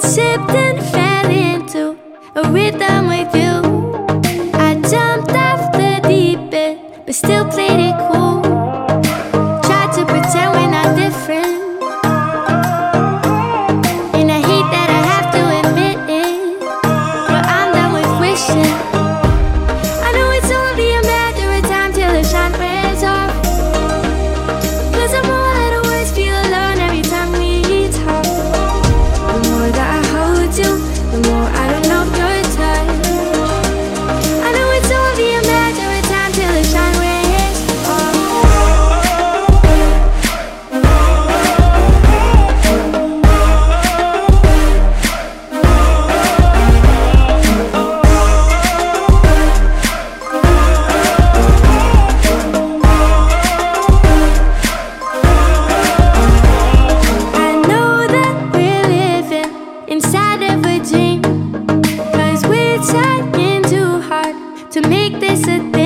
Sipped and fell into a rhythm with you. I jumped off the deep end, but still played it cool. Tried to pretend we're not different, and I hate that I have to admit it, but I'm done with wishing. I know it's only a matter of time till the shine wears off, 'cause the more that the words feel alone every time we talk. The more that I hold you, the more I don't know your touch. I know it's only a matter of time till the shine wears off. I know that we're living inside of a dream, 'cause we're trying too hard to make this a thing.